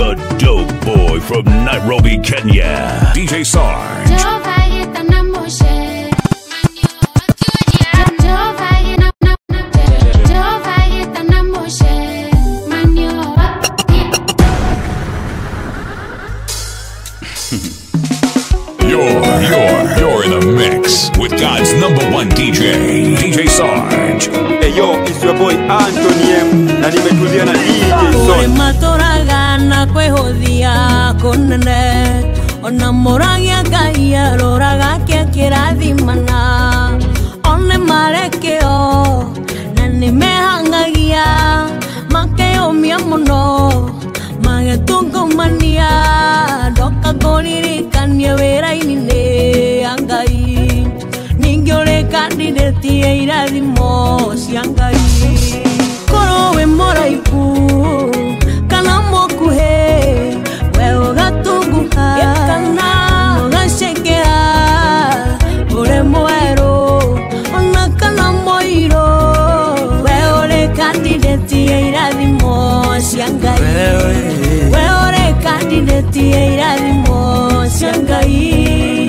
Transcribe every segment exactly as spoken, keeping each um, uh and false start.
the dope boy from Nairobi, Kenya, D J Sarge. You're, you're, you're in the mix with God's number one D J, D J Sarge. Hey yo, it's your boy Anthony M. Na nimetulia na D J Sarge. Matoragana kwehodhia konene ona moragia gaia roraga kia kirathimana one marekeo na nimehangagia makeomia muno magetungumania doka goririkanie wera-ini ni angai ningi uri kandidati ya irathimo cia ngai korwo we moraiku kana mokuhe we ugatunguha kana ugacekera uri mweru ona kana moiro we uri kandidati ya irathimo cia ngai we uri kandidati ya irathimo cia ngai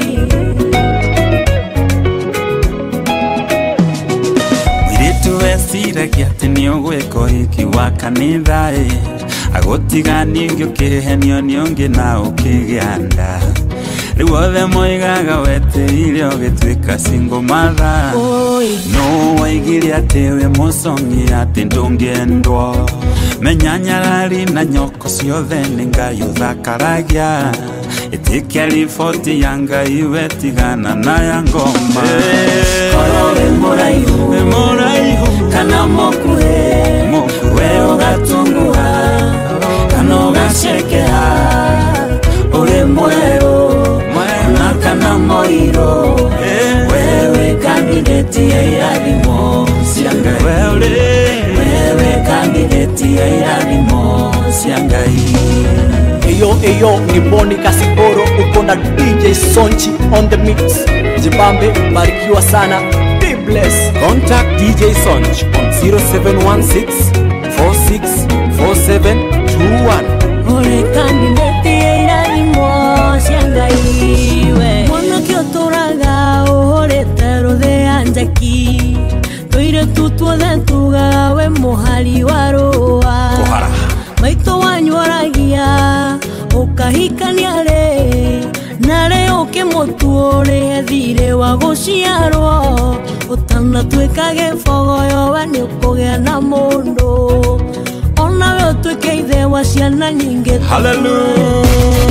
Tuwesiragia tini ogweko hiki wa kanitha e agotigani ngiokihenio niongi na ukigianda riu othe moigaga wetirire ogitwika single mother no waigire ati we musongi ati ndungiendwo menyanyarari na nyoko ciothe ni ngai uthakaragia itikia riboti ya ngai wetigana na ya ngoma korwo we muraihu we muraihu kana mokuhe we ugatunguha kana ugacekera uri mweru na kana moiro wewe kandidati ya irathimo cia ngai wewe kandidati ya irathimo cia ngai. Eyo eyo ni Boni Kasiporo uko na D J Sonchi on the mix. Jibambe barikiwa sana. Be blessed. Contact D J Sonch on zero seven one six, four six four seven two one. Ore kandidati ya irathimo cia ngai we mwana kiotoraga ore terothe anjaki toire tutuothe tugaga we muhari wa roa maito wanyuragia ukahikania re na leo ukimotuore thire wa guciarwo utana twekage fogoyo wani ukogea na mundu ona we tweke ithe wa ciana nyingi. Hallelujah.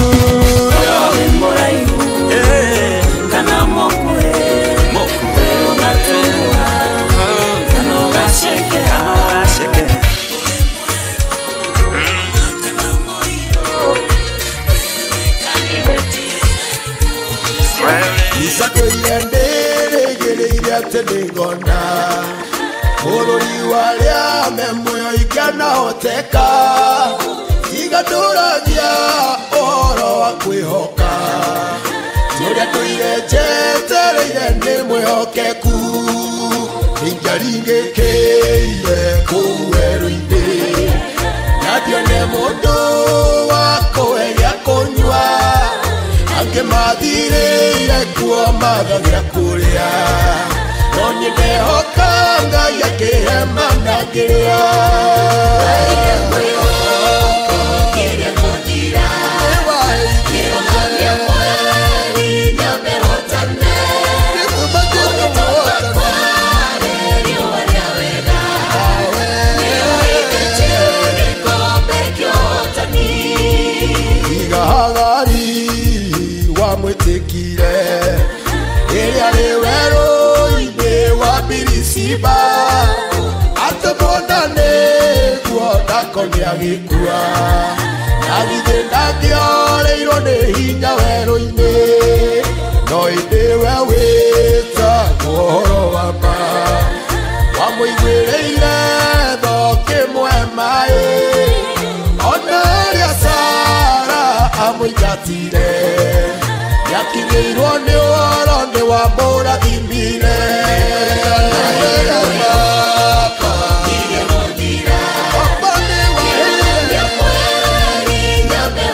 Eh kana mokuhe mokuhe unatunga kana ugasheke ugasheke Isako yendere gere iriate ningona Ururi walia memuyo ikana hoteka Tigaduragia oro wa kwihoka Turia tuirejete reire mwihokeku Ingaringe keire kuweruinde Nadio ne mundu wako eya konywa Ange madire kuwa magagira kuria Nonye nehoka nga yake hema nagiria Waike mwihoko kire kutira Kiro nage mwari nyame hotane Kutoka kware riuwaria wega Nio ikechiri kombe kiotani Iga hagari wa mwetekire Eria rewero ide wa birisiba Atobonane kuota konia gikua Nagide nagiore irone hinya wero ine No ide weweta kuhoro wama Wamuigwereire thoke mwemae Onaria Sara amuigatire Yakinyirwo ni woro ni wa murathimire Nire mudira Opani wa Nire mweri nyame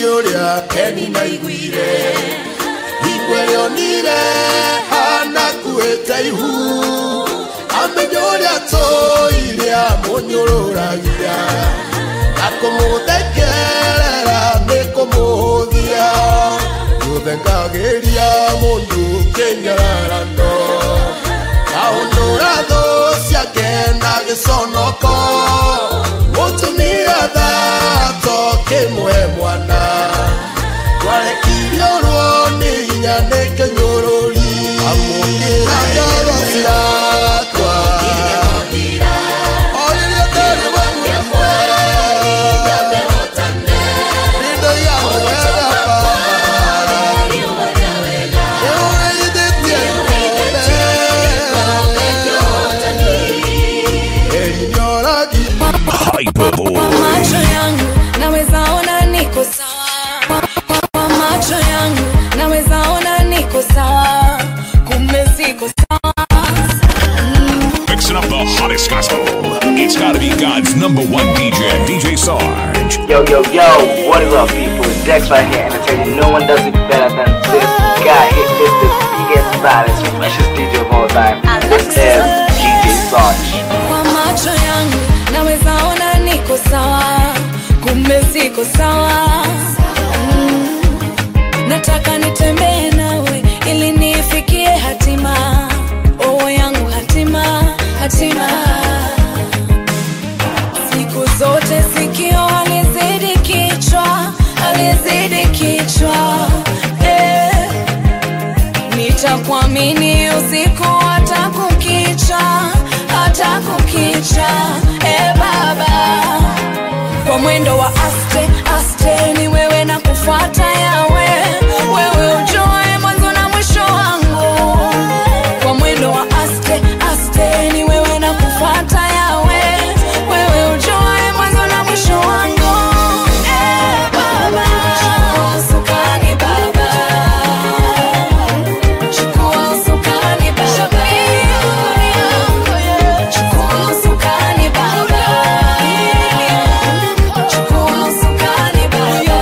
uria keni na iguire igwere onire anakuete ihu amenye uria toire amunyururagia akumuthekerera nikumuhuthia yuthengagiria mundu kinyararano aunura tho ciake na giconoko mutumia thato kimwe mwana twarekirio rwo ni hinya ni kinyururi amukira ngoro ciakwa oirie ndari wamwe rindo ya wega Hyperboy. Kwa macho yangu naweza ona niko sawa. Kwa macho yangu naweza ona niko sawa. Kumbe siko sawa. Mixing up the hottest gospel. It's gotta be God's number one D J, D J Sarge. Yo, yo, yo, what is up, people? It's Dex right here, and I tell you, no one does it better than this guy. He is the biggest, baddest, freshest D J of all time. This is D J Sarge. Kwa macho yangu naweza ona niko sawa. Kumbe siko sawa. Mm. Nataka nitembee nawe ili nifikie hatima. Oh yangu hatima, hatima. Siku zote sikio alizidi kichwa, alizidi kichwa. Eh. Nitakuamini usiku hata kukicha, hata kukicha. Eh baba. Kwa mwendo wa aste, aste ni wewe na kufuata yawe. Wewe ujue mwanzo na mwisho wangu. Kwa mwendo wa aste, aste ni wewe na kufuata yawe. Wewe ujue mwanzo na mwisho wangu. Eh baba. Chukua usukani baba. Chukua usukani baba. Chukua usukani baba. Chukua usukani baba.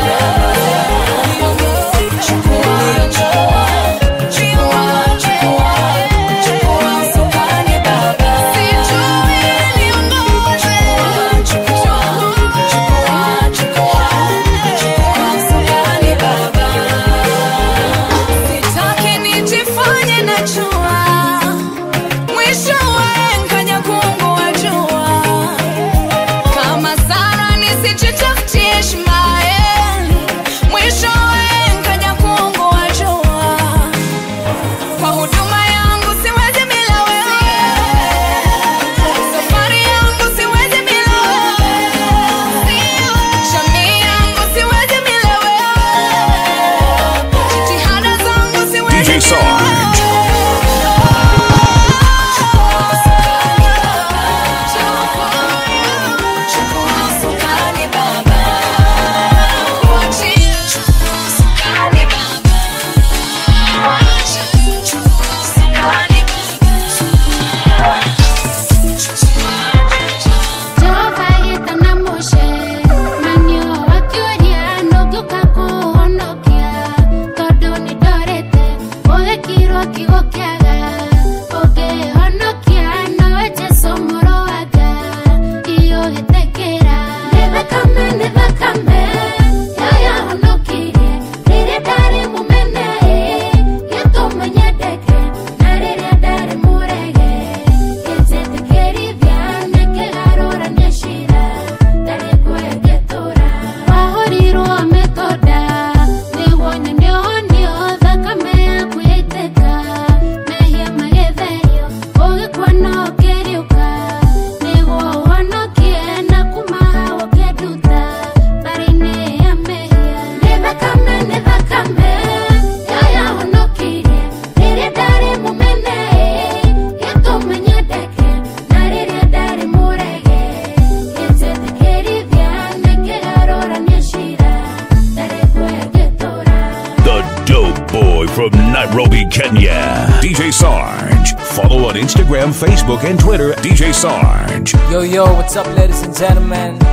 from Nairobi, Kenya, D J Sarge. Follow on Instagram, Facebook, and Twitter, D J Sarge. Yo, yo, what's up, ladies and gentlemen?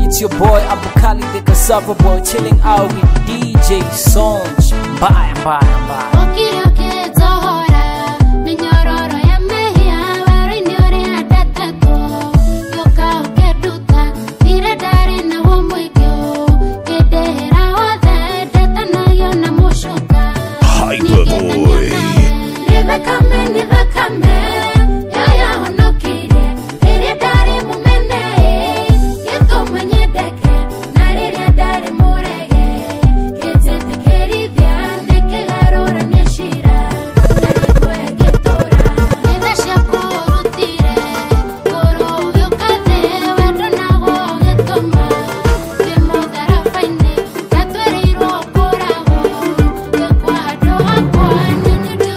It's your boy Abukali the Cassava Boy, chilling out with D J Sonj. Bye, bye, bye. Okay, okay, it's all right. Minyororo ya mehia, wari nyore ya tatato. Yoka oke duta, tire dari na womwekyo. Kedera wade, deta na yo na moshoka. Hyperboy. Nive kame, nive kame. Ya ya honokire, tire dari mumene. Yeto mwenye deke, narire dari murege. Ketete keribia, neke garora nyeshira. Narikwe getora, nivesha kurutire. Koro yukade, wedo nago getoma. Kemodara faine, katweriro korago. Kekwado akwa, nini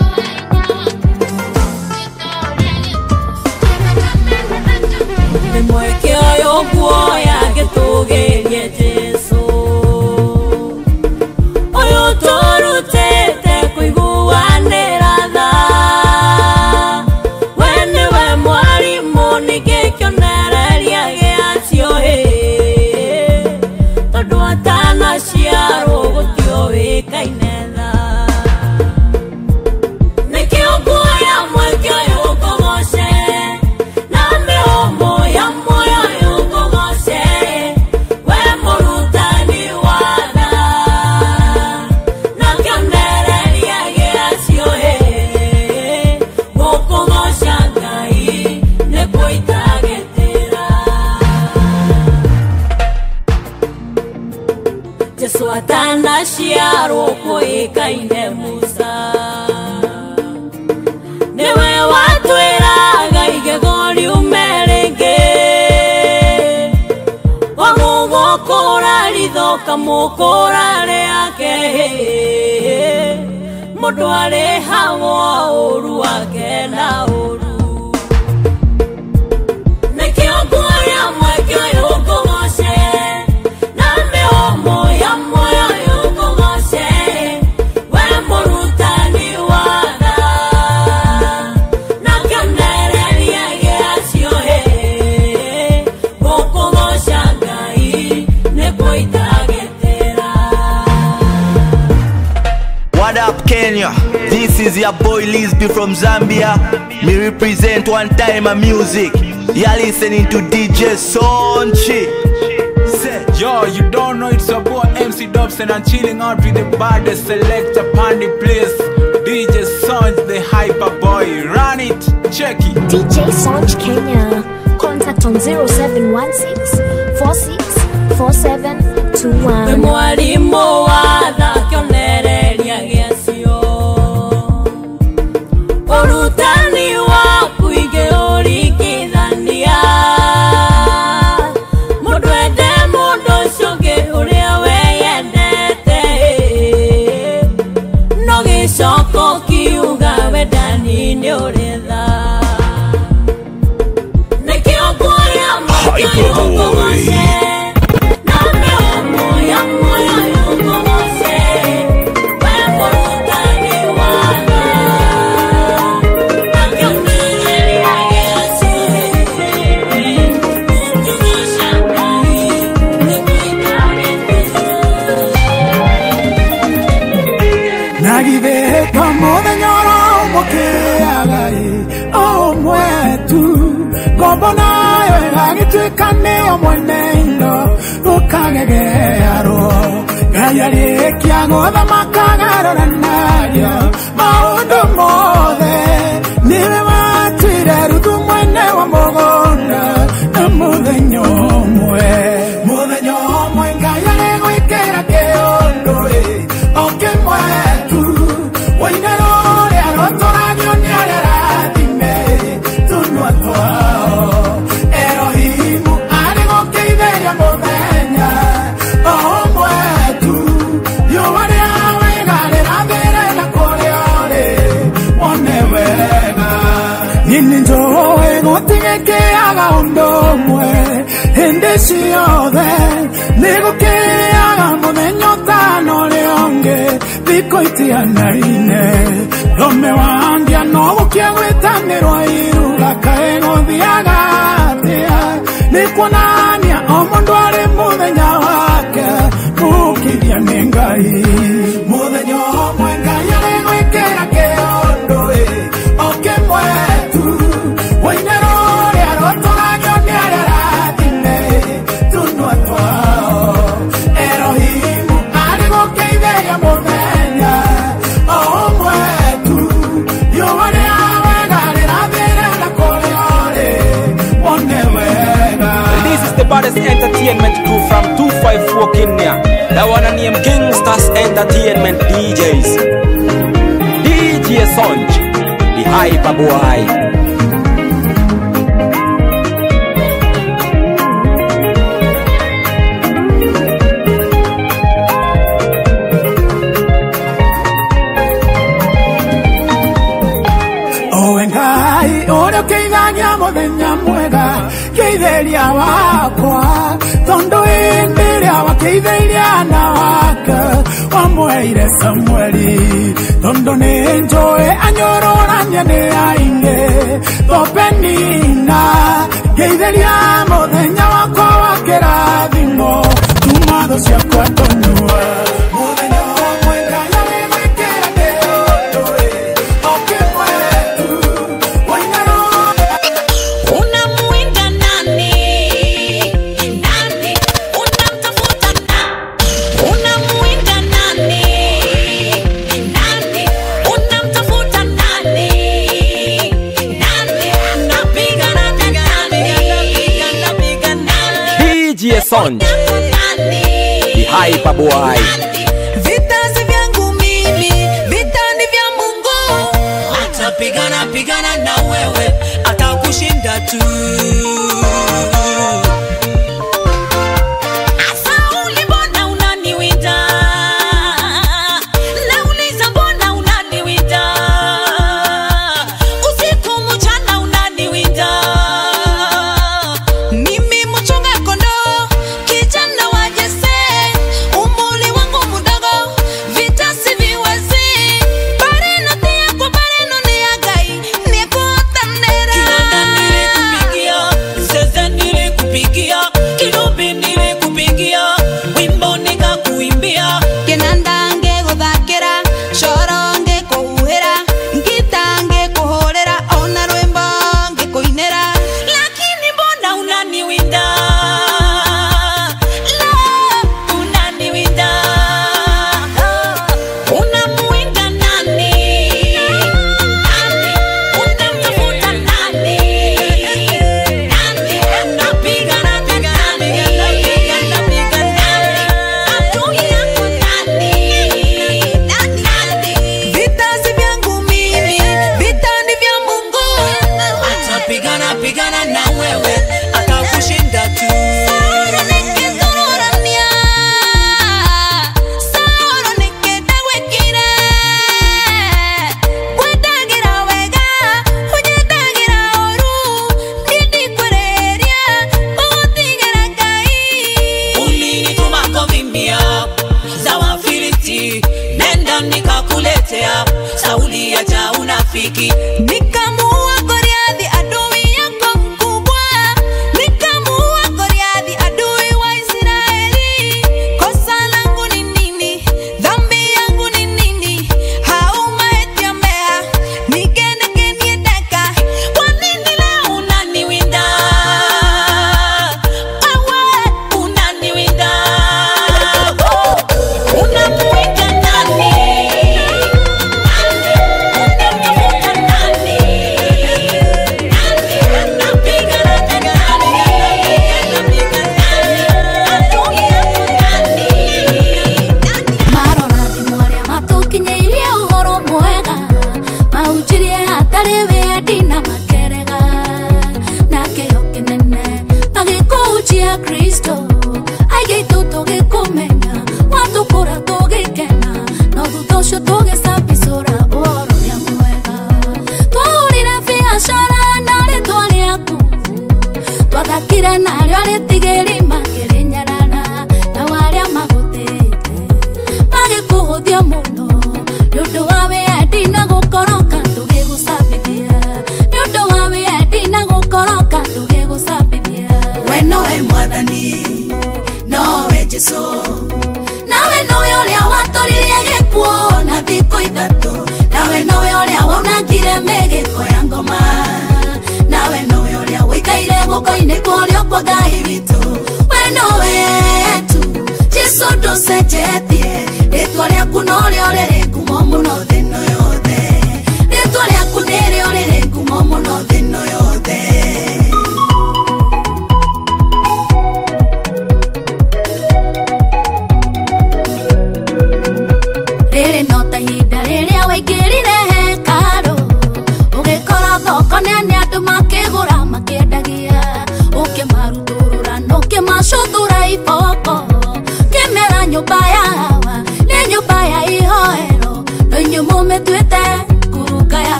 Nimweke oyo guoya getugerie Jesu oyo torutete kuiguanira tha we niwe mwarimu nigikionereria giacio tondu atanaciarwo gutio wikaine tha nikio guoya mweke oyo ukogoce Jesu atanaciarwo kuikaine Musa niwe watwiraga igego riume ringi wamugukura rithoka mukura riake mundu arihagwo uru wake na uru nikio guoya mweke uyu ukugoce na mĩhũmũ ya muoyo uyu ukugoce we mũrutani wa tha na kĩonereria gĩacio gũkũgoca Ngai nĩ kwĩitagĩtĩra. What up, Kenya? This is your boy Lisby from Zambia. Me represent one time of music. You're listening to D J Sonchi. Yo, you don't know it's your boy M C Dobson and chilling out with the baddest selector Pandy Place. D J Sonj, the hyper boy. Run it, check it. D J Sonj Kenya. Contact on zero seven one six four six four seven two one. We mwarimu wa tha kĩonereria gĩacio ũrutani waku ingĩũringithania mũndũ ende mũndũ ũcio ũngĩ ũrĩa weyendete no gĩcoko kiuga wendani nĩ ũrĩ tha nĩkĩo nguoya mũkĩo ũkũgoce na mĩhũmũ ya muoyo ũkũgoce we mũrutani wa tha na kĩonereria gĩacio ũkũgoca Ngai nĩ kwĩitagĩtĩra. Nagitheka mũthenya ũmũkĩaga ũmwe tu ngombo nayo ĩgagĩtuĩka nĩyo mwene indo ũkagegearwo Ngai arĩkia gũthamaka agarũranagia maũndũ mothe niwe watuire Ruthu mwene wa mũgũnda na mũthenya ũmwe mũthenya ũmwe Ngai arĩgwĩkĩra kĩũndũ o kĩmwe tu woinero rĩa rũtũragio nĩ arĩa rathime tũnua twao Erohimu arĩgũkĩithĩria mũthenya o ũmwe tu riũa rĩa wega rĩrathĩre na kũrĩa ũrĩ wone wega nini njũĩ gũtigĩkĩaga ũndũ ũmwe hĩndĩ ciothe nĩgũkĩaga mũthenya ũtano ũrĩa ũngĩ thikũ itianaine rome wangia no gũkĩa gwĩtanĩrwo iruga kaĩ gũthiaga atĩa nĩ kuonania o mũndũ arĩ Entertainment crew from two five four Kenya. That one named Gangsters Entertainment D Js. D J Sonj, the hyper boy. Muthenya mwega Keithĩria wakwa Tondu hĩndĩ wakeithĩria na waka Wamweire Samueli Tondu nĩ njũĩ anyũrũrania nĩ aingĩ Topenina Keithĩria muthenya wakwa wa kĩrathimo Tuma thũ ciakwa tonyua Muthenya mwega na wĩmwĩkĩra ndĩũndũĩ Okĩmwetu Wainaro Sonj, the hyper boy. Vita si vyangu mimi, vita ni vya Mungu. Atapigana pigana na wewe, atakushinda tu.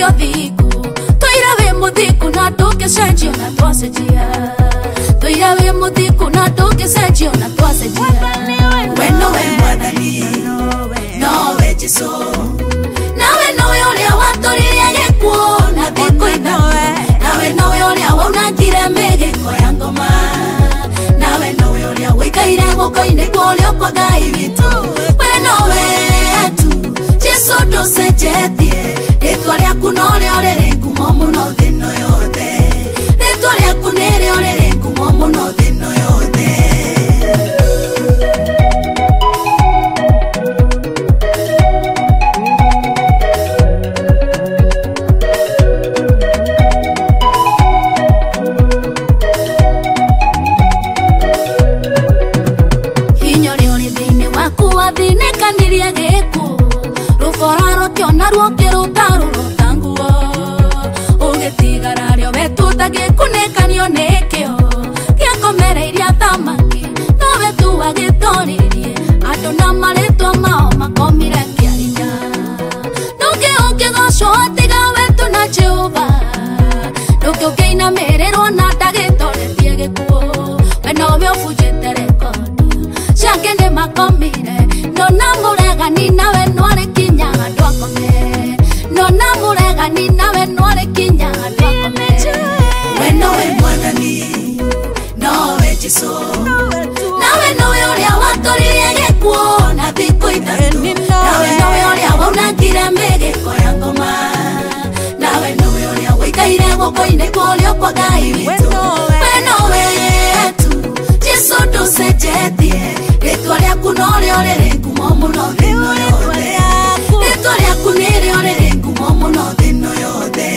cio thiku Tũire wĩ mũthiku na ndũngĩcenjio na twacenjia Tũire wĩ mũthiku na ndũngĩcenjio na twacenjia We nowe mwathani nowe Jesũ Nawe nowe ũrĩa watũrire gĩkuũ na thikũ ithatũ Nawe nowe ũrĩa waunangire mĩgĩko ya ngoma Nawe nowe ũrĩa wĩikaire guoko-inĩ kwa ũrĩa kwa Ngai witũ We nowe tu Jesũ ndũcenjetie Rĩtwa rĩaku no rĩo rĩrĩ ngumo mũno thĩ ĩno yothe Rĩtwa rĩaku nĩrĩo rĩrĩ ngumo mũno thĩ ĩno yothe Wathinĩkanirie gĩkuũ rũbora rũkĩona ruokĩruta rũrũtanguo ũgĩtigara rĩo wetuta gĩkunĩkanio nĩkĩo gĩakomereirie thamaki nowe tu wagĩtoririe andũ na marĩtwa mao makomire kĩarinya ndũngĩ ũngĩgocwo tiga wetu na Jehova ndũngĩ ũngĩinamĩrĩrwo na ndagĩtoretie gĩkuũ we nowe ũbunjĩte rekondi ciake nĩ makomire Nona muregani nawe nware kinya ndwakome Nona muregani nawe nware kinya ndwakome We nowe mwathani nowe Jesũ Nawe nowe ũrĩa watũrire gĩkuũ na thikũ ithatũ Nawe nowe ũrĩa waunangire mĩgĩko ya ngoma Nawe nowe ũrĩa wĩikaire guoko-inĩ kwa ũrĩa kwa Ngai witũ We nowe tu Jesũ ndũcenjetie Rĩtwa rĩaku no rĩo rĩrĩ ngumo mũno thĩ ĩno yothe Rĩtwa rĩaku nĩrĩo rĩrĩ ngumo mũno thĩ ĩno yothe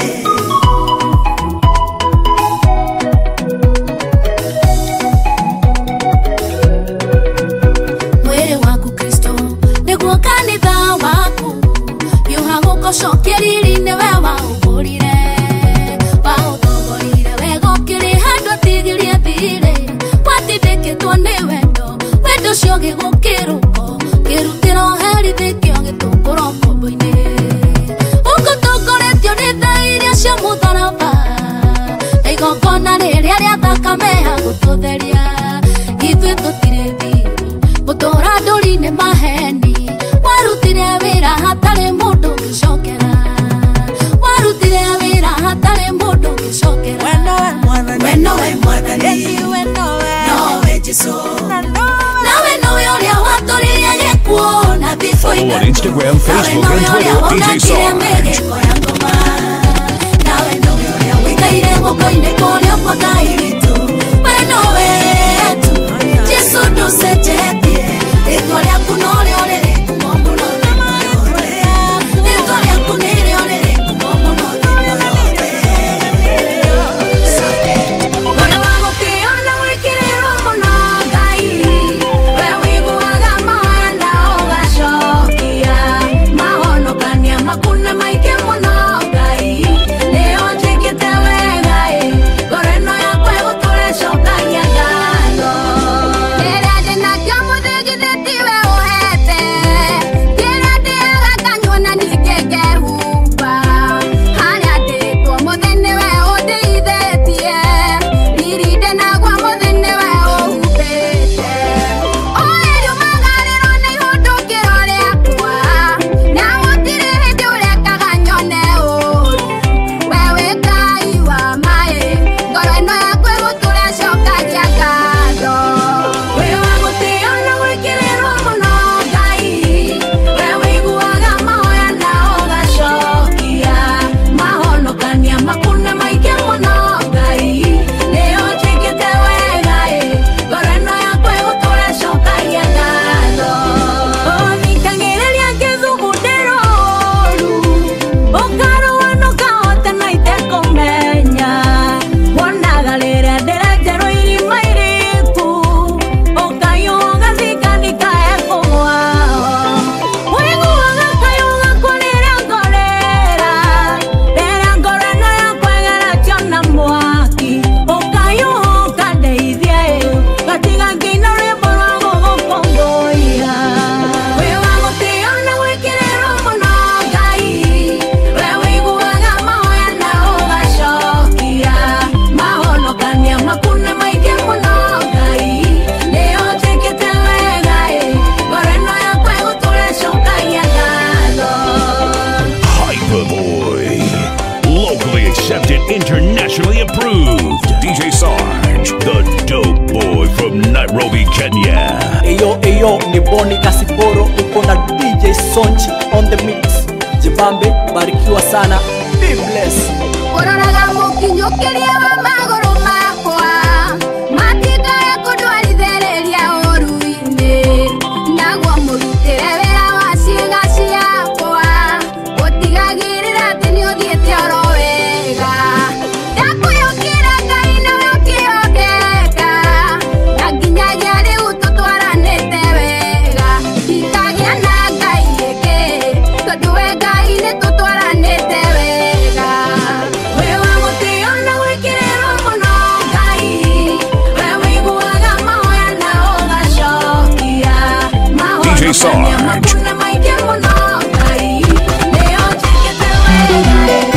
Mwĩrĩ waku Kristo nĩguo kanitha waku Yuha gũkũcokia riri-inĩ we waũmbũrire Waũthogorire wega ũkĩrĩ handũ atigirie thirĩ Watithĩkĩtwo nĩ wendo Wendo ũcio gĩgũkĩrũko Kĩrutĩro herithĩkio gĩtũngũro kombo-inĩ Ũgũtongoretio nĩ tha iria cia mũtharaba Na igongona rĩrĩa rĩa thakame ya gũtũtheria Ithuĩ tũtirĩ thiri Gũtũũra ndũri-inĩ maheni Warutire wĩra hatarĩ mũndũ ũngĩcokera Warutire wĩra hatarĩ mũndũ ũngĩcokera We nowe mwathani nowe Jesũ Nawe nowe ũrĩa watũrire gĩkuũ na thikũ ithatũ On Instagram, Facebook, and Twitter, D J Sarge. Nawe nowe ũrĩa wĩikaire guoko-inĩ kwa ũrĩa kwa Ngai witũ We nowe tu Jesũ ndũcenjetie Rĩtwa rĩaku no rĩo rĩrĩ ngumo mũno thĩ ĩno yothe Rĩtwa rĩaku nĩrĩo rĩrĩ ngumo mũno thĩ ĩno yothe Ũrĩa wagũkĩo na gwĩkĩrĩrwo mũno Ngai We wĩiguaga mahoya na ũgacokia mahonokania makuna maingĩ mũno Ngai nĩ ũnjĩkĩte wega ngoro ĩno yakwa from Nairobi, Kenya. Eyo eyo ni Boni Kasiporo, uko na D J Sonchi on the mix. Jibambe, barikiwa sana. Be blessed. Ororaga mukinyo kiria wa magoro makwa. Matika ya kudwarithereria oruine. Nagwa murutere wera wa ciĩga ciakwa. Utigagirira ati ni uthiete oro wega. Ndakuyukira Ngai nawe ũkĩhokeka. Na nginyagia rĩu tũtwaranĩte wega. Ndikagia na Ngai ĩngĩ, tondũ we Ngai nĩ tũtwaranĩte wega. We wa mũtĩo na gwĩkĩrĩrwo mũno Ngai. We wĩiguaga mahoya na ũgacokia. D J Sarge. Makuna maingĩ mũno Ngai. Nĩyo njĩkĩte wega.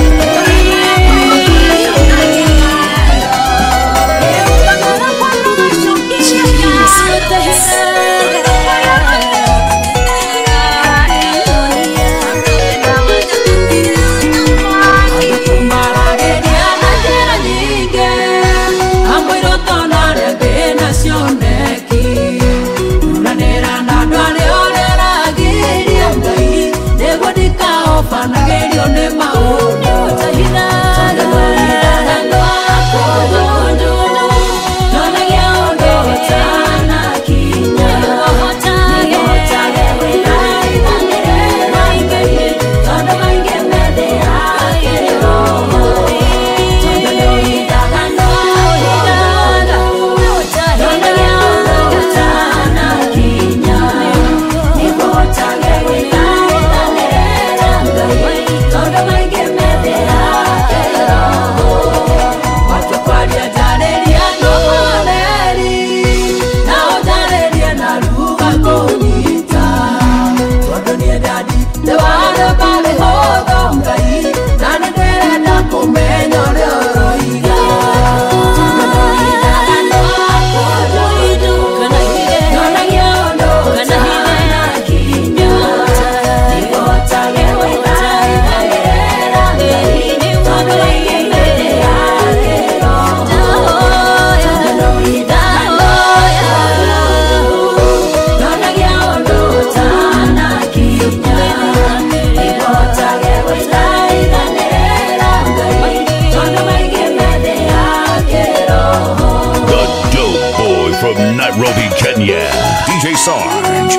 Nairobi, Kenya. D J Sarge.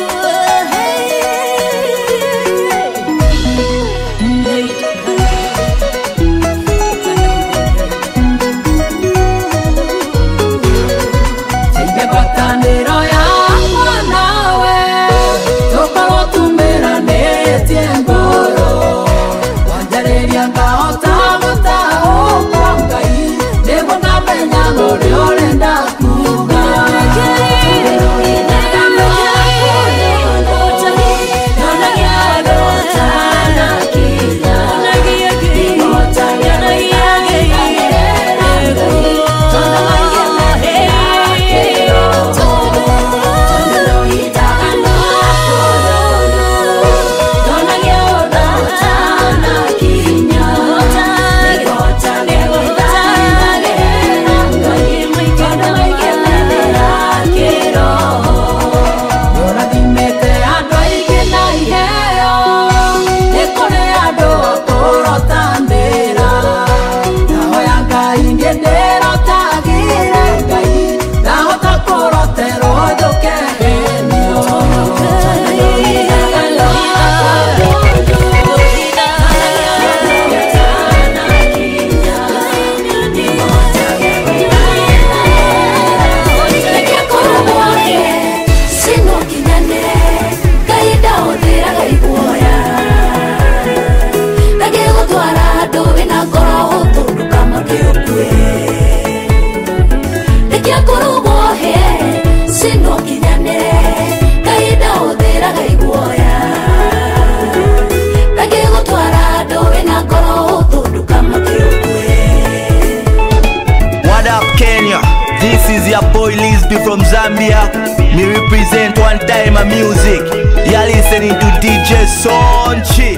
From Zambia, me represent one time of music. You're listening to D J Sonchi.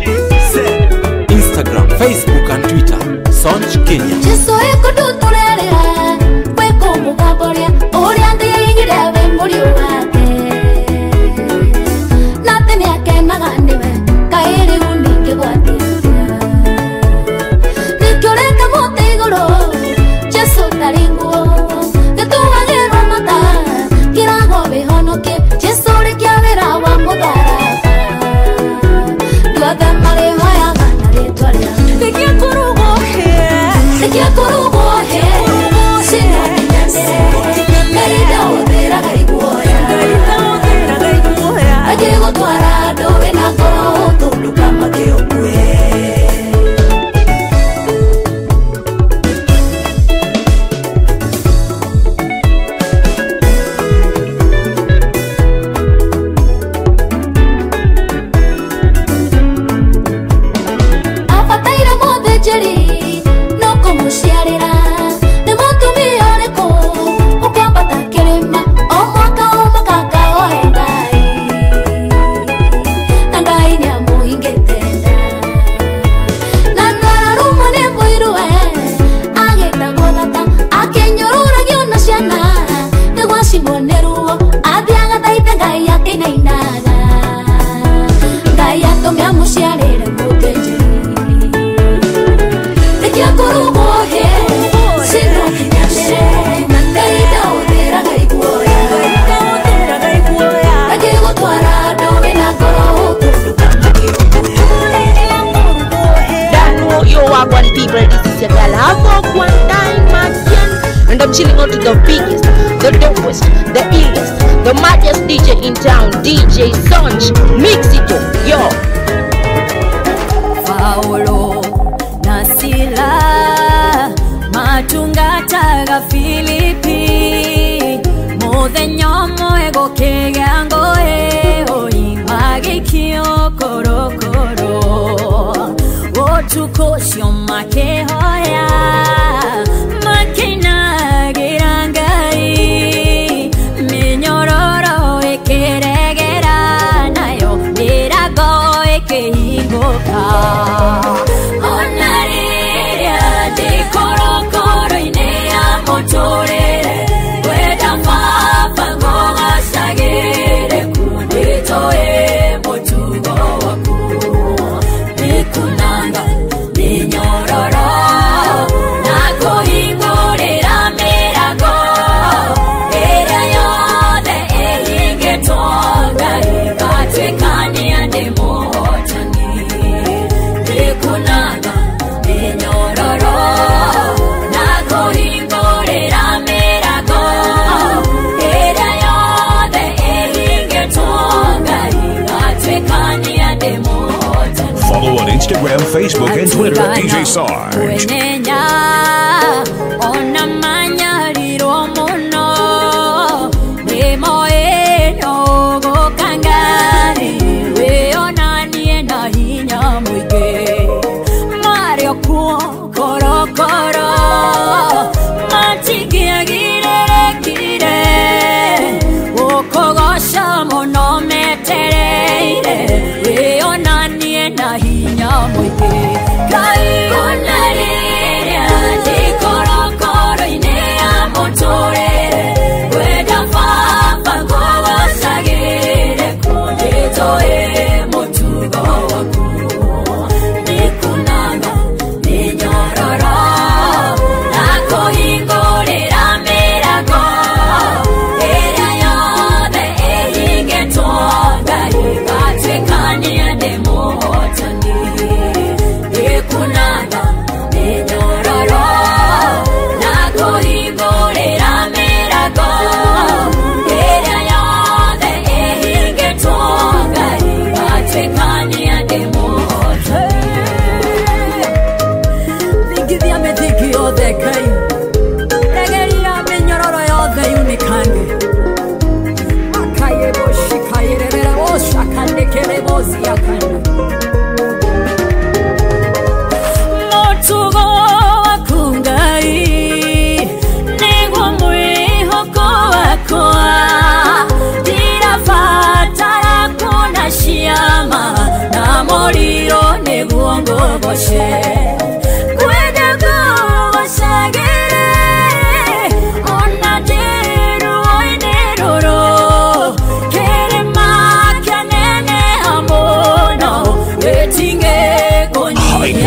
Instagram, Facebook and Twitter, Sonchi Kenya. chilling out to the biggest, the dopest, the illest, the maddest D J in town, D J Sonch. Mix it up, yo. Paulo Nasila Matungata ga Filipi Modenyomo ego kegango e o imagi kyo koro koro Otuko shoma ke hoya Makina girangai Minyororo e keregera nayo Mirago e ke higoka Onaria de koro koro inea motore Weda papa goga sagere kudito e motugo waku Mikunanga minyororo Nako hingorera mirago Era yode e hingetonga Ikatwekani ande mohotani Mikunanga minyororo Nako hingorera mirago Era yode e hingetonga Ikatwekani ande mohotani Follow on Instagram, Facebook, and Twitter, D J Sarge. Wenenya ona manyariro mono Nemo e no go kangari We ona nienda hinya muige Mario kuo koro koro Matigia girere gire Okogosha mono metereire We ona nienda hinya muige Kai onaria de koro koro inea motore Weda papa gowa sagere kudito e motugo waku Mikunanga minyororo Nako hingorera mirago Era yode e hingetonga Ikatwekani ande mohotani Mikunanga minyororo Nako hingorera mirago Era yode e hingetonga Ikatwekani ande mohotani Vigivia me diki ode kai Regeria minyororo yode unikange Akaye boshi kaye revera osha kande kere bozi yakande Motugo wakungai Negwa mwiho koa koa Dira fatara kuna shiyama Na moriro negwa ngoboshe Kweda gowa shagere Ona deru oineroro Kere makia nene amono Wetinge konyi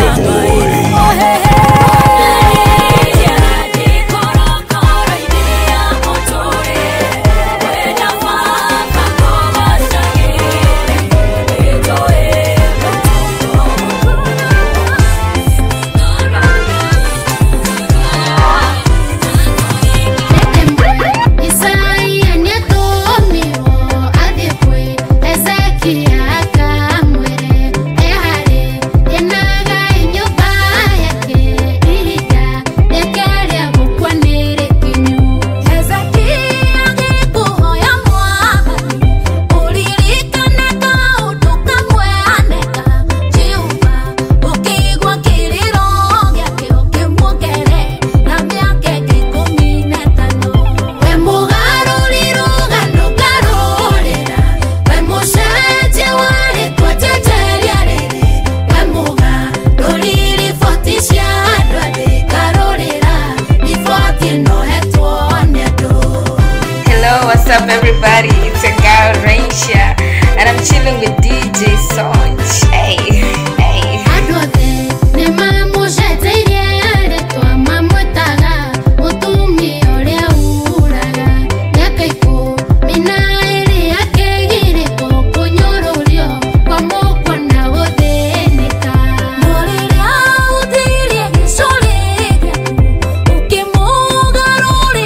What's up, everybody? It's your girl Raisha, and I'm chilling with D J Sonch. Hey, hey. Ukimugaro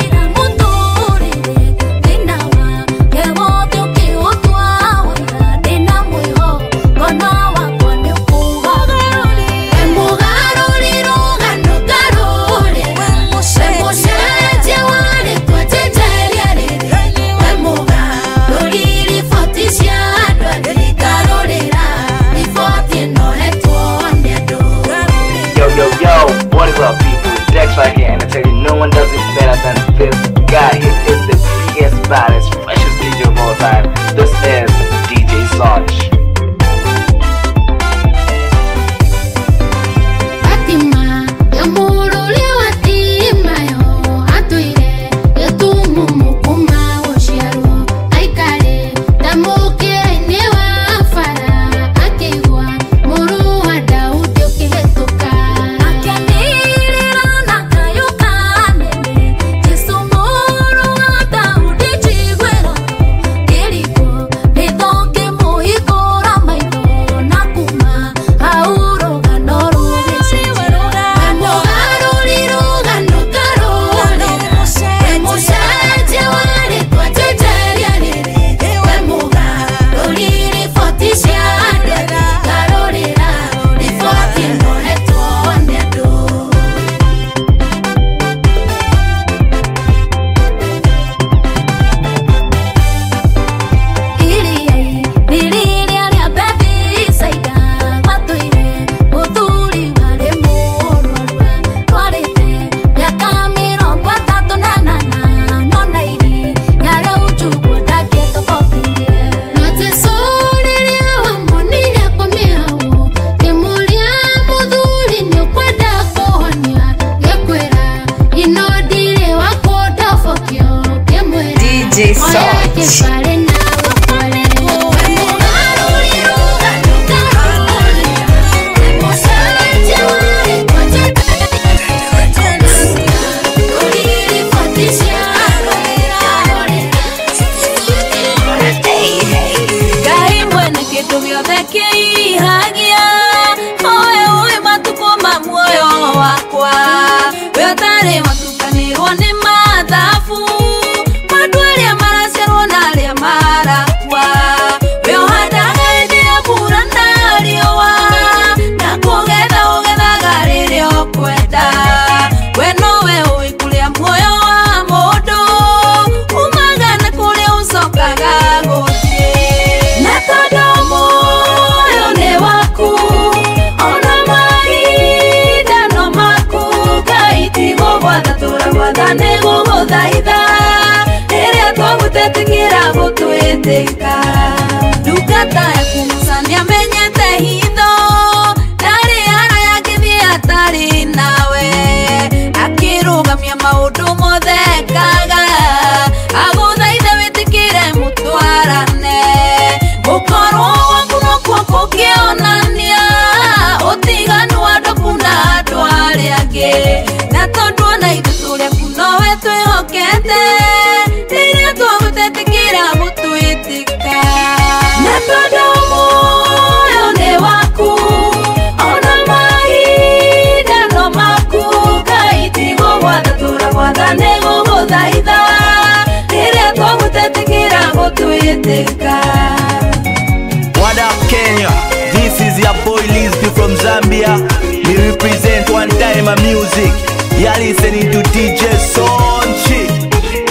Dukata ya kumusania menyete hitho Dari ara ya kithia tari nawe Akirugamia maundu mothe kaga Aguthaitha witikire mutwarane Gukorwo waku nokwo kukionania Utiganu wa ndoku na andu aria angi Na tondu ona ithu turi aku nowe twihokete Riria twagutetikira gutwitika Na tondu muoyo ni waku Ona mahinda no maku Ngai tigo gwatha turagwatha ni guguthaitha Riria twagutetikira gutwitika. What up Kenya? This is your boy Lisby from Zambia. We represent one time a music. You're listening to D J Sonchi.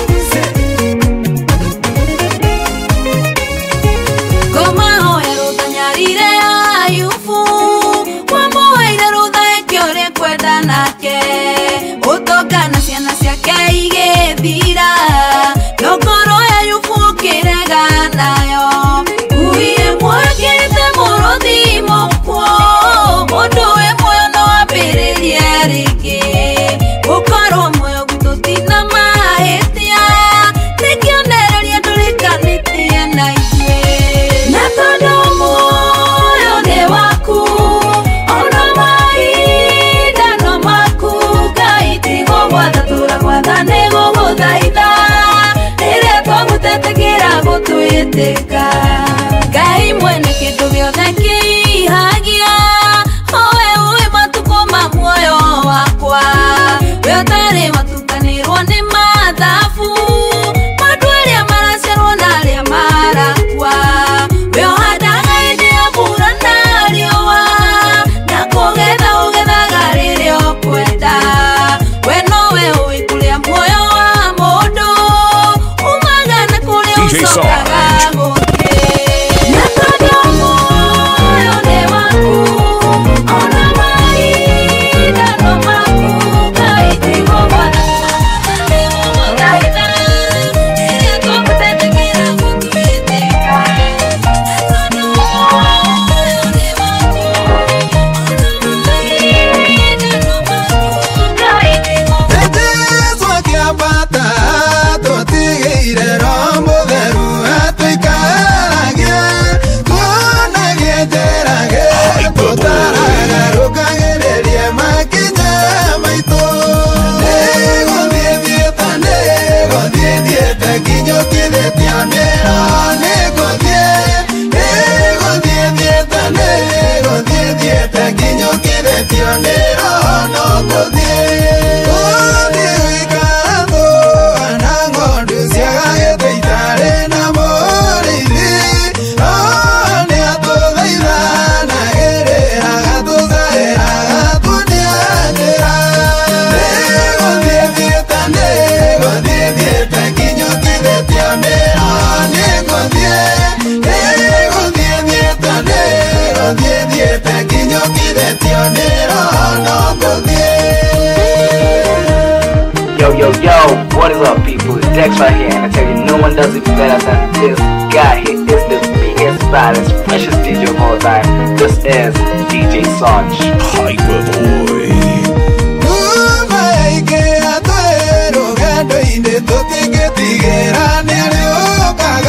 Utokana ciana ciake igithira Nokoro ya yufu kirega nayo Uiye mwakite muruthi mokwo Mundu we moyo no wambiririe ringi Gukorwo moyo gwitu tina mahitia Nikionereria ndurikanitie na ithuĩ Na tondu muoyo ni waku Ona mahinda no maku Ngai tigo gwatha turagwatha ni guguthaitha Riria twagutetikira gutwitika Ngai mwene kindu giothe kiihagia Owe uwi matuko ma muoyo wakwa We utari watukanirwo ni mathabu Mandu aria maracerwo na aria marakua We uhandaga hindi ya mbura na riũa Na kugetha ugethaga riria ukwenda We nowe uwi kuria muoyo wa mundu Umaga na kuria ucokaga guthi Na tondu muoyo ni waku Ona mahinda no maku Ngai tigo gwatha turagwatha Riria twagutetikira gutwitika Na tondu muoyo ni waku Ona mahinda no maku Ngai tigo Jeswa kiambata tutigĩire Roho Mũtheru atũikaragie tuonagie njĩrage tũtararũkagĩrĩrie makinya maitũ nĩgũthiĩ thiĩte nĩgũthiĩ thiĩte kinyũkithĩtio nĩro nĩgũthiĩ nĩgũthiĩ thiĩte nĩgũthiĩ thiĩte kinyũkithĩtio nĩro no ngũthiĩ ngũthiĩ gũikarathũ na ng'ondu ciagagĩte itarĩ na mũrĩithi nĩ atũthaithanagĩrĩraga tũcaĩraga tũnianĩra nĩgũthiĩ thiĩte nĩgũthiĩ thiĩte kinyũkithĩtio nĩro nĩgũthiĩ nĩgũthiĩ thiĩte nĩgũthiĩ thiĩte kinyũkithĩtio nĩro no ngũthiĩ. Yo, yo, yo, what is up, people? It's Dex right here, and I tell you, no one does it better than this guy. He is the biggest, baddest, freshest D J of all time. This is D J Sonch. Hyperboy. Tumaike atweru gendo-inĩ tũtingĩtigĩra nĩarĩũkaga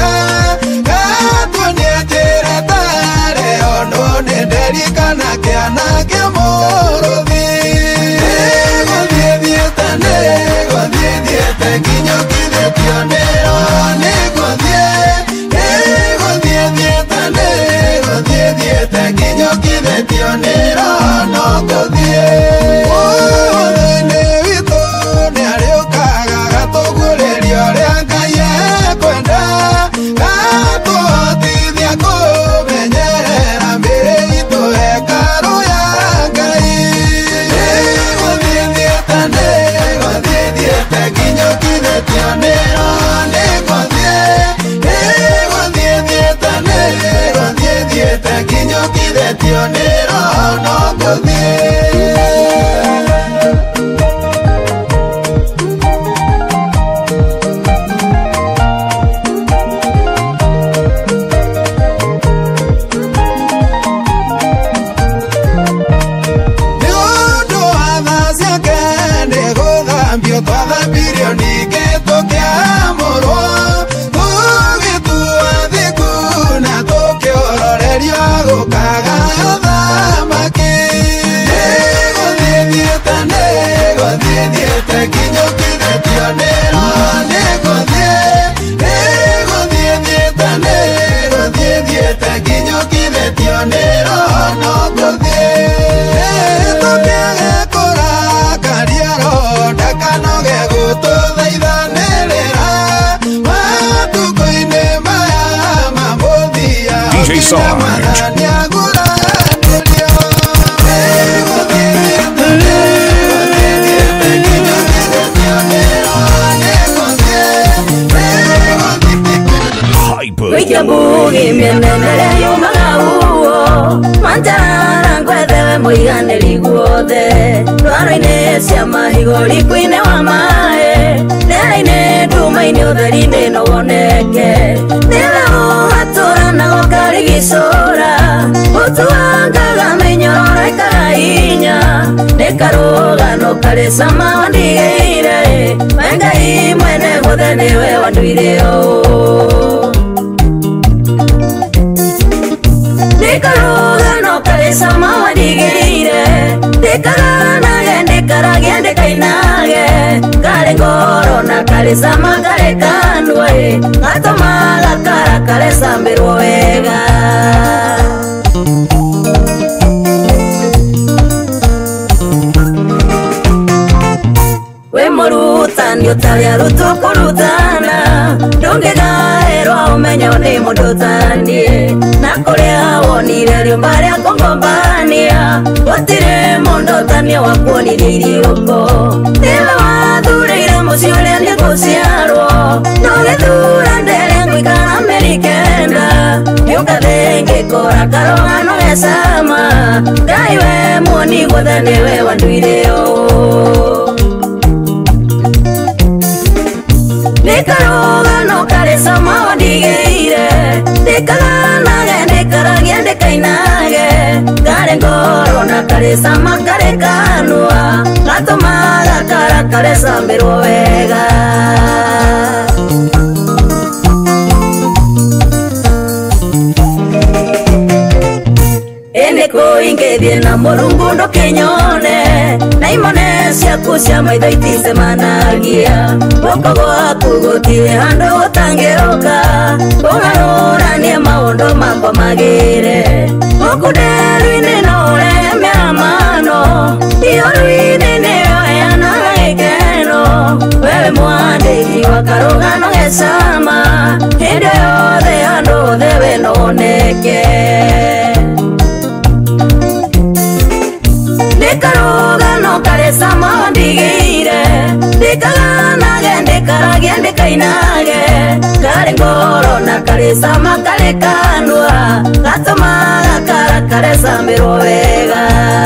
tionero nĩgũthiĩ nĩgũthiĩ thiĩte nĩgũthiĩ thiĩte kinyũkire tionero no ngũthiĩ ũthĩ-inĩ witũ nĩarĩũkaga gatũguũrĩrio ũrĩa Ngai ekwenda gatũhotithia kũmenyerera mĩĩrĩ itũ hekarũ ya Ngai nĩgũthiĩ thiĩte nĩgũthiĩ thiĩte kinyũkire tionero nĩgũthiĩ nĩgũthiĩ thiĩte nĩgũthiĩ thiĩte kinyũkire tionero no ngũthiĩ twathambirio ningĩ tũkĩamũrwo tũgĩtua thiku na tũkĩororerio gũkaga thamaki nĩgũthiĩ thiĩte nĩgũthiĩ thiĩte kinyũkire tionero nĩgũthiĩ nĩgũthiĩ thiĩte nĩgũthiĩ thiĩte kinyũkire tionero no ngũthiĩ tũkĩage kũrakaria ronda kanoge gũtũthaithanĩrĩra matukũ-inĩ maya ma mũthia D J Sarge. Wiki mbugi mienenere yumaga uo manjara ngwethewe muiganĩri guothe ndwaro-inĩ cia mahigũri kwĩne wa maĩ rĩera-inĩ nduma-inĩ ũtheri-inĩ no woneke nĩwe ũhatũranago karigicũra ũtuangaga mĩnyororo ĩkaga hinya nĩ karũgano karĩ cama wandigĩire we Ngai mwene guothe nĩwe wanduire ũũ Nikarugano karisama wandigĩire ndĩkaganage ndĩkaragie ndĩkainage karĩ ngoro na karisama karĩ kanua gatũmaga kara karecambĩrwo wega we mũrutani ũtarĩ arutwo kũrutana ndũngĩgaĩrwo ũmenyo nĩ mũndũ ũtanie na kũrĩa wonire rĩũmba rĩa kũgombania gũtirĩ mũndũ ũtania wa kuonirie iriũko nĩwe wathurĩire mũciĩ ũrĩa nĩ gũciarwo no gĩthura ndere ngũikara mĩeri kenda gĩũka thĩngĩkora karũgano ge cama Ngai we muoni guothe nĩwe wanduire ũũ Nikarugano karĩ cama wandigĩire ndĩkaganage ndĩkaragie ndĩkainage karĩ ngoro na karĩ cama karĩ kanua gatũmaga kara karecambĩrwo wega Eneko ingĩthiĩ na mũrungu ndũkĩnyone na imone ciaku cia maitho iticemanagia guoko gwaku gũtirĩ handũ gũtangĩũka kũgarũrania maũndũ makwa magĩre gũkũ nderu-inĩ no ũrehe mĩaramano iũru-inĩ nĩyo heanaga gĩkeno wewe mwandĩki wa karũgano ge cama hĩndĩ yothe handũ hothe we no woneke Nikarugano karĩ cama wandigĩire ndĩkaganage ndĩkaragie ndĩkainage karĩ ngoro na karĩ cama karĩ kanua gatũmaga kara karecambĩrwo wega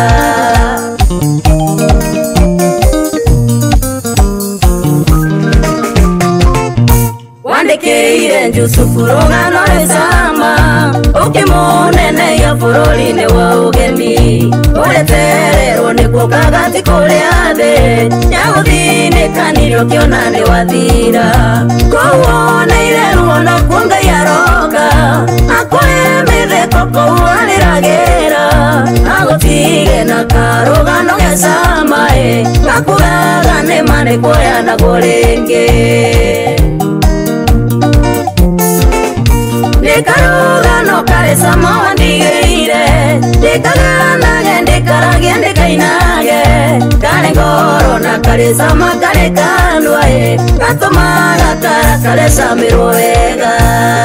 wandĩkĩire Jusufu rũgano rwĩ cama ũkĩmũneneia bũrũri-inĩ wa ũgeni ũretererwo nĩkuo kagati kũrĩa thĩ nyagũthinĩkanirio kĩona nĩ wathira kũu woneire ruo nakuo Ngai aroka akũhe mĩtheko kũu arĩragĩra agũtige na karũgano ge cama gakugaga nĩ ma nĩ kuoyanagwo rĩngĩ karesa mawandigeire ndikaganage ndikaragie ndikainage kare ngoro na karesa makarekandwae gatumaga kara karesa mirwo wega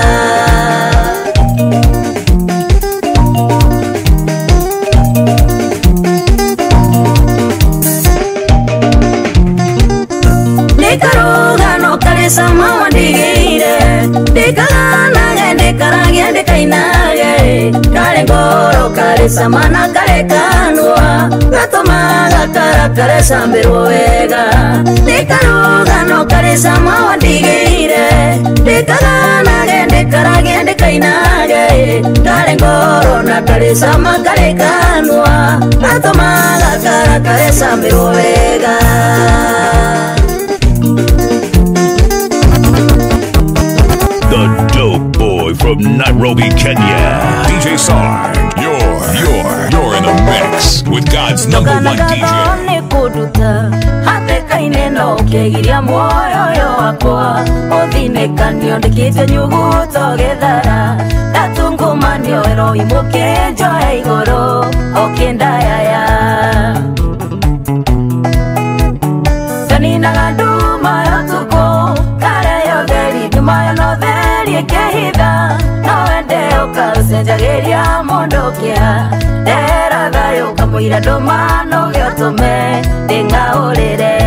Nikarugano karesa mawandigeire ndikaganage ndikaragie ndikainage kare ngoro karesa mana karekanwa gatumaga kara karesa mirwo wega Nikarugano karesa mawandigeire ndikaganage ndikaragie ndikainage kare ngoro na karesa makarekanwa gatumaga kara karesa mirwo wega The dope boy from Nairobi, Kenya. D J Sarge, you're, you're, you're in the mix with God's number one D J. Kuduta hate kaine no kegiria moyo yo akwa odine kanyo ndikite nyuguto gethara datungumanio ero imuke joy igoro okendaya ya Tanina gaduma yotuko kare yo deri duma yo no deri kehida no ende okasenjageria mondokia era dayo kamuira domano gyotome dengaorere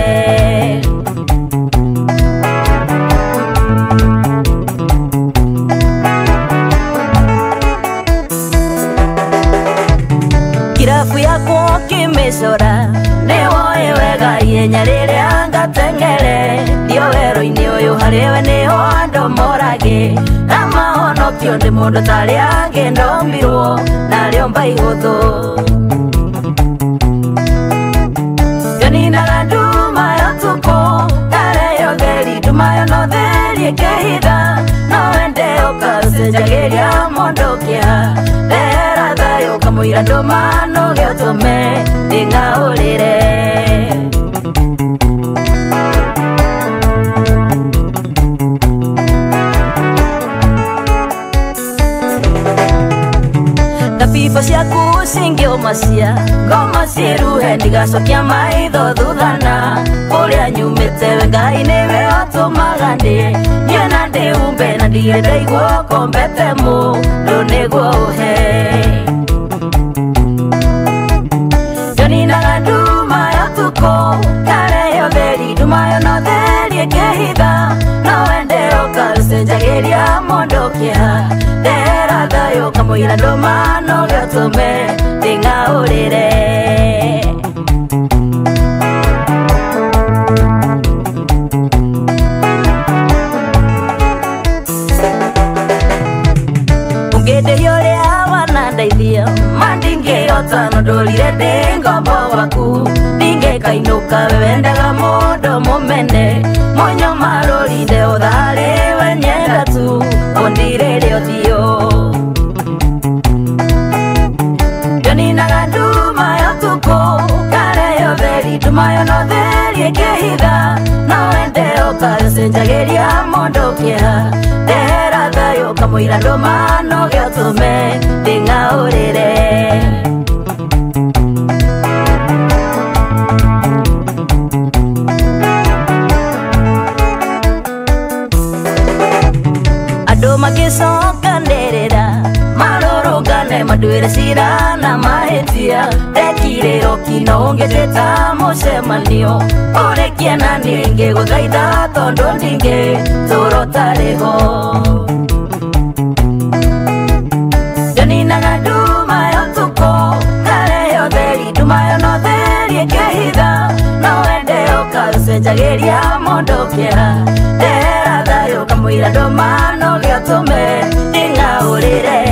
Kirafu yako kimesora newo ewega yenyarere angatengere dio wero inyo yo harewe neho andomorage amahono kionde mondo tale ange ndombirwo naliomba igotho Yanina gaduma yotuko kare yo deri duma yo no deri kehida no ende okasenjageria mondokia era dayo kamuira domano gyotome dengaorere Kapifa siaku singio masia Goma siruhe ndigacokia maitho thuthana Kuria nyumite wengai niwe otumagande Niena ndiumbe na ndirenda igwo kombete mu Nuniguo uhe Yanina gaduma yotuko kare yo theri duma yo no theri kehitha No ende okasenjageria mondokia Dera dayo kamuira domano gyotome dengaorere Ungede yore awanandaithia mandinge yotano ndorire ndingombo waku Ninge kainuka wendaga mondo mumene Monyo marorinde uthare wenyenda tu Ondire leo thio Yanina gaduma yotuko kare yo theri duma yo no theri kehitha No ende okasenjageria mondokia Dera dayo kamuira domano gyotome dengaorere Ado magisoka nderera marorogane maduire sira na mahetia Dekire okino ongeteta mucemanio Orekia na ninge guthaitha tondo ndinge turotareho Yanina gaduma yotuko kare yo theri duma yo no theri kehitha No ende okasenjageria mondokia Dera dayo kamuira domano gyotome dengaorere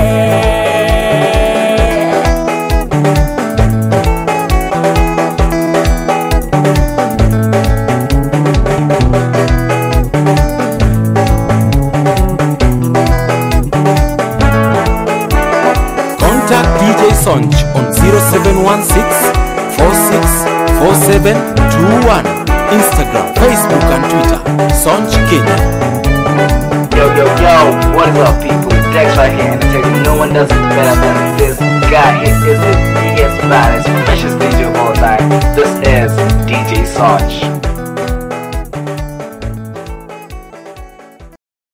Contact D J Sonj on zero seven one six four six four seven two one Instagram, Facebook and Twitter Sonj Kenya. Yo, yo, yo, yo, what is up, people? Dex right here, and I tell you, no one does it better than this guy. He is the biggest, baddest, freshest D J of all time. This is D J Sonj.